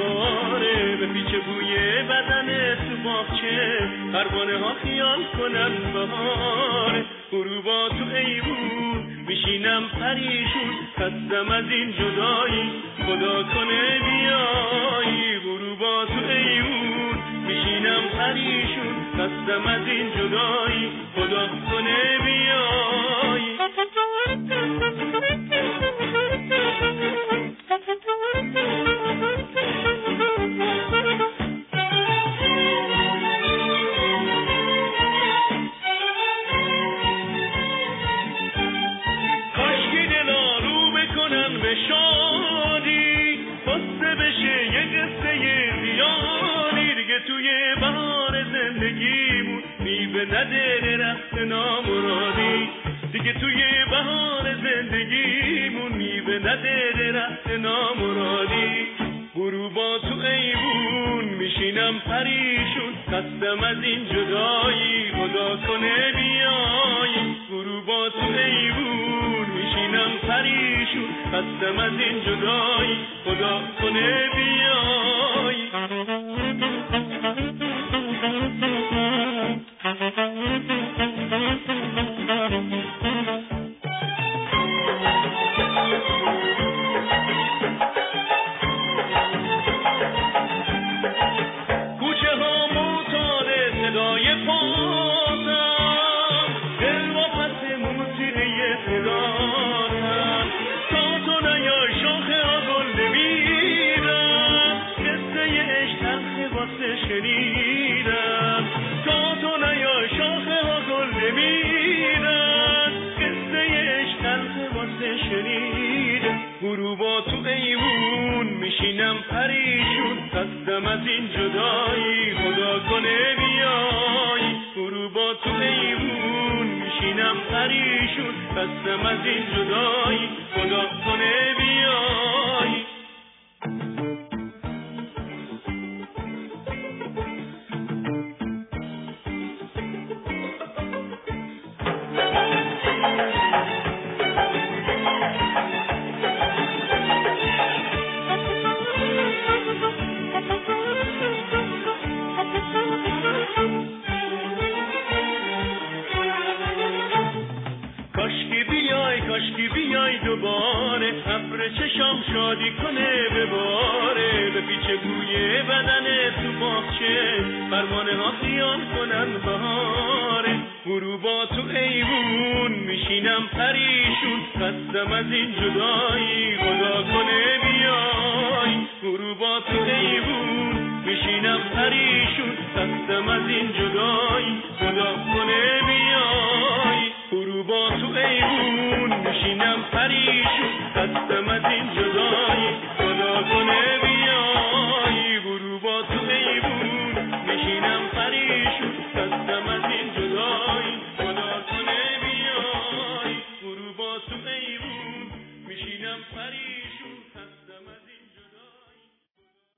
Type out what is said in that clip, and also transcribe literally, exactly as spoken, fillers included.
باره، به پیچ بوی بدن تو باغچه پروانه ها خیال کنن بهاره. غروبا تو ایوون میشینم پریشون، خستم از این جدایی خدا کنه بیایی. غروبا تو ایوون میشینم پریشون، خستم از این جدایی خدا کنه بیایی. کاشکی دلا رو بکنن به شادی، قصه بشه یه قصه زیادی. دیگه توی بهار زندگیمون میوه نده درخت نامرادی. دیگه توی بهار زندگیمون میوه نده درخت نامرادی. غروبا تو ایوون میشینم پریشون، خستم از این جدایی خدا کنه بیایی. غروبا تو ایوون میشینم پریشون، خستم از این جدایی خدا کنه بیایی. شنیدم تا تو نیا شاخه ها گل نمیدن، قصه عشق تلخ واسه شنیدم. غروبا تو ایوون میشینم پریشون، خستم از این جدایی خدا کنه بیایی. غروبا تو ایوون میشینم پریشون، خستم از این جدایی خدا کنه بیایی. کاشکی بیای کاشکی بیای دوباره، ابر چشام شادی کنه بباره. به پیچ بوی بدن تو باغچه پروانه ها خیال کنن بهاره. غروبا تو ایوون میشینم پریشون، خستم از این جدایی خدا کنه بیای. غروبا تو ایوون میشینم پریشون، خستم از این جدایی